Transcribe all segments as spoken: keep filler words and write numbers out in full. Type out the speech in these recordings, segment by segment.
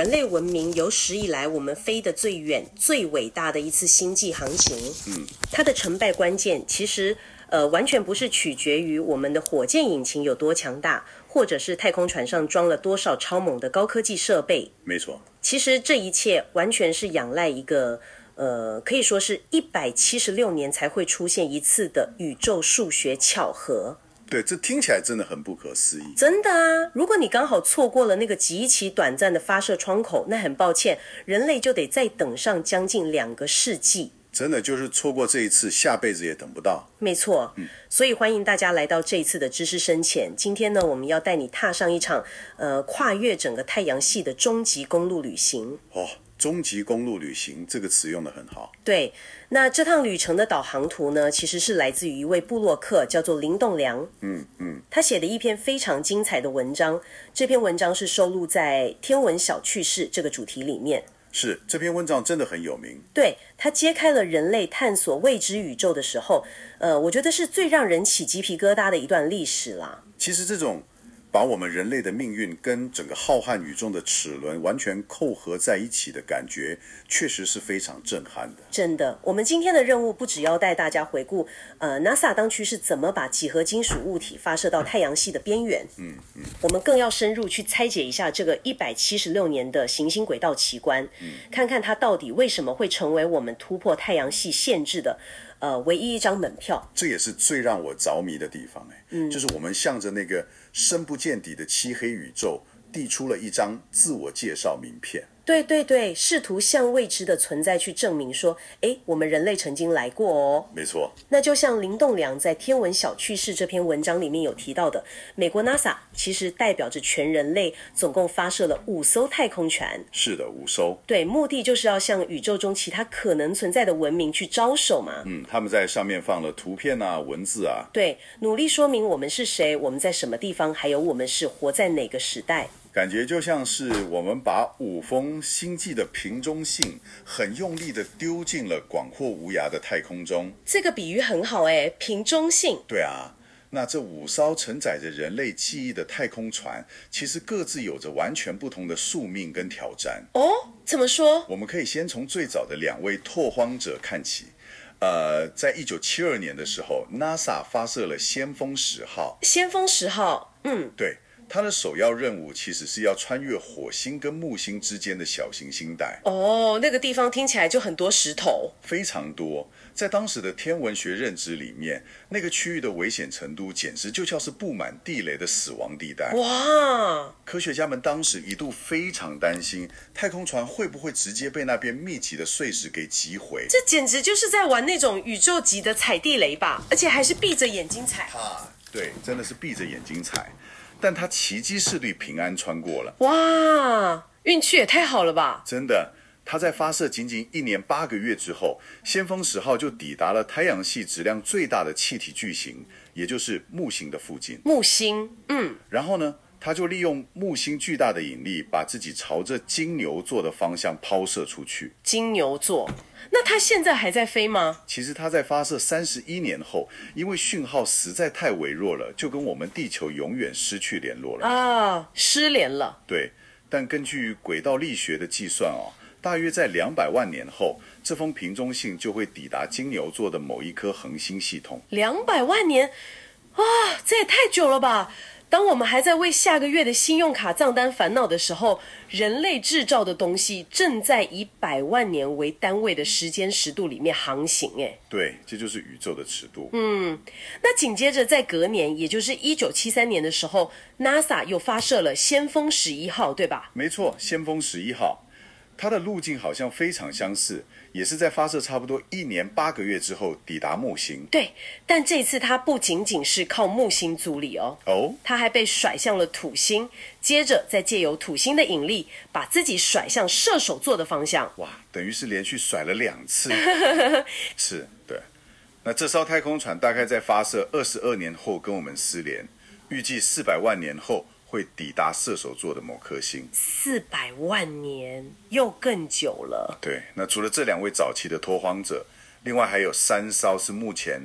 人类文明有史以来我们飞得最远、最伟大的一次星际航行。嗯，它的成败关键其实呃完全不是取决于我们的火箭引擎有多强大，或者是太空船上装了多少超猛的高科技设备。 没错， 其实这一切完全是仰赖一个呃，可以说是一百七十六年才会出现一次的宇宙数学巧合。 对，这听起来真的很不可思议。 真的啊，如果你刚好错过了那个极其短暂的发射窗口，那很抱歉，人类就得再等上将近两个世纪。 真的就是错过这一次，下辈子也等不到。 没错，嗯，所以欢迎大家来到这一次的知识深浅。今天呢，我们要带你踏上一场呃跨越整个太阳系的终极公路旅行。 哦，终极公路旅行这个词用得很好。 对，那这趟旅程的导航图呢，其实是来自于一位部落客，叫做林栋梁。 嗯嗯， 他写的一篇非常精彩的文章，这篇文章是收录在《天文小趣事》这个主题里面。 是，这篇文章真的很有名。 对，他揭开了人类探索未知宇宙的时候，呃，我觉得是最让人起鸡皮疙瘩的一段历史啦。 其实这种把我们人类的命运跟整个浩瀚宇宙的齿轮完全扣合在一起的感觉，确实是非常震撼的。 真的，我们今天的任务不只要带大家回顾，呃 ，NASA 当初是怎么把几何金属物体发射到太阳系的边缘，嗯嗯，我们更要深入去拆解一下这个一百七十六年的行星轨道奇观，嗯，看看它到底为什么会成为我们突破太阳系限制的。呃，唯一一张门票， 这也是最让我着迷的地方，哎，嗯，就是我们向着那个深不见底的漆黑宇宙递出了一张自我介绍名片。 对对对，试图向未知的存在去证明说，诶，我们人类曾经来过哦。 没错， 那就像林栋梁在《天文小趣事》这篇文章里面有提到的，美国 NASA 其实代表着全人类，总共发射了五艘太空船。 是的，五艘。 对，目的就是要向宇宙中其他可能存在的文明去招手嘛。 嗯，他们在上面放了图片啊、文字啊。 对，努力说明我们是谁，我们在什么地方，还有我们是活在哪个时代。 感觉就像是我们把五封星际的瓶中信很用力的丢进了广阔无涯的太空中。 这个比喻很好诶，瓶中信。 对啊，那这五艘承载着人类记忆的太空船，其实各自有着完全不同的宿命跟挑战。 哦，怎么说？ 我们可以先从最早的两位拓荒者看起。呃，在一九七二年的时候 ，NASA 发射了先锋十号。 先锋十号，嗯， 对。它的首要任务其实是要穿越火星跟木星之间的小行星带。 哦，那个地方听起来就很多石头， 非常多。在当时的天文学认知里面，那个区域的危险程度简直就像是布满地雷的死亡地带。 哇！ 科学家们当时一度非常担心，太空船会不会直接被那边密集的碎石给击毁？ 这简直就是在玩那种宇宙级的踩地雷吧，而且还是闭着眼睛踩。 啊，对，真的是闭着眼睛踩。但他奇迹视力平安穿过了。 哇，运气也太好了吧！ 真的，他在发射仅仅一年八个月之后，先锋十号就抵达了太阳系质量最大的气体巨型，也就是木星的附近。 木星，嗯。 然后呢，他就利用木星巨大的引力，把自己朝着金牛座的方向抛射出去。 金牛座。那它现在还在飞吗？ 其实它在发射三十一年后，因为讯号实在太微弱了，就跟我们地球永远失去联络了啊，失联了。 对，但根据轨道力学的计算哦，大约在两百万年后，这封瓶中信就会抵达金牛座的某一颗恒星系统。 两百万年，啊，这也太久了吧！当我们还在为下个月的信用卡账单烦恼的时候，人类制造的东西正在以百万年为单位的时间时度里面航行。哎， 对，这就是宇宙的尺度。 嗯，那紧接着在隔年，也就是一九七三年的时候 ，NASA 又发射了先锋十一号，对吧？ 没错，先锋十一号。它的路径好像非常相似，也是在发射差不多一年八个月之后抵达木星。 对，但这次它不仅仅是靠木星阻力哦， 哦， 它还被甩向了土星，接着再借由土星的引力，把自己甩向射手座的方向。 哇，等于是连续甩了两次。是，对。那这艘太空船大概在发射二十二年后跟我们失联，预计四百万年后会抵达射手座的某颗星。 四百万年，又更久了。 对，那除了这两位早期的拓荒者，另外还有三艘是目前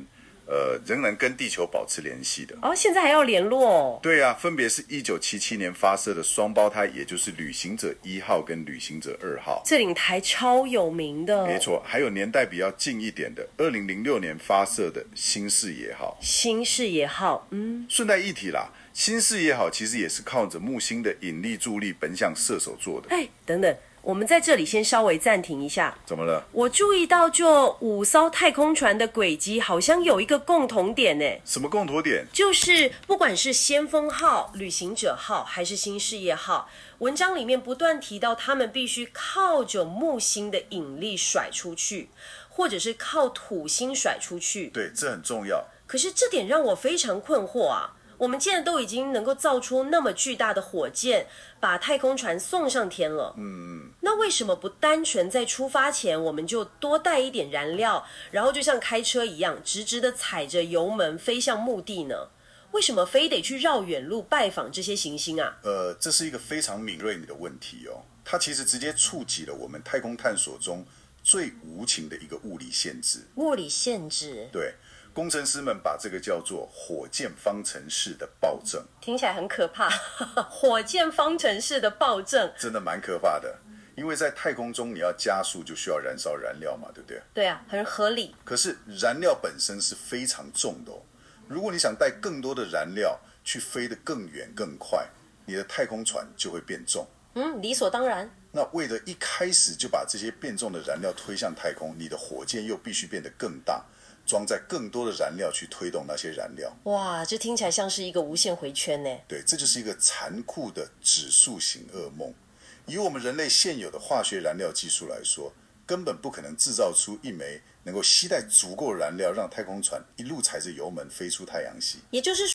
呃，仍然跟地球保持联系的。 哦，现在还要联络哦。 对啊，分别是一九七七年发射的双胞胎，也就是旅行者一号跟旅行者二号。 这领台超有名的。 没错，还有年代比较近一点的，二零零六年发射的新视野号。 新视野号，嗯， 顺带一提啦，新视野号其实也是靠着木星的引力助力奔向射手座的。 哎，等等。我们在这里先稍微暂停一下。 怎么了？ 我注意到，就五艘太空船的轨迹好像有一个共同点呢。 什么共同点？ 就是不管是先锋号、旅行者号还是新视野号，文章里面不断提到他们必须靠着木星的引力甩出去，或者是靠土星甩出去。 对，这很重要。 可是这点让我非常困惑啊。我们既然都已经能够造出那么巨大的火箭，把太空船送上天了，嗯，那为什么不单纯在出发前我们就多带一点燃料，然后就像开车一样，直直的踩着油门飞向目的呢？为什么非得去绕远路拜访这些行星啊？ 呃，这是一个非常敏锐的问题哦，它其实直接触及了我们太空探索中最无情的一个物理限制。 物理限制？ 对。工程师们把这个叫做火箭方程式的暴政， 听起来很可怕。火箭方程式的暴政真的蛮可怕的，因为在太空中你要加速就需要燃烧燃料嘛，对不对？ 对啊，很合理。 可是燃料本身是非常重的哦，如果你想带更多的燃料去飞得更远更快，你的太空船就会变重。 嗯，理所当然。 那为了一开始就把这些变重的燃料推向太空，你的火箭又必须变得更大，装载更多的燃料去推动那些燃料。 哇，这听起来像是一个无限回圈呢。 对，这就是一个残酷的指数型噩梦。以我们人类现有的化学燃料技术来说，根本不可能制造出一枚能够携带足够燃料让太空船一路踩着油门飞出太阳系。 也就是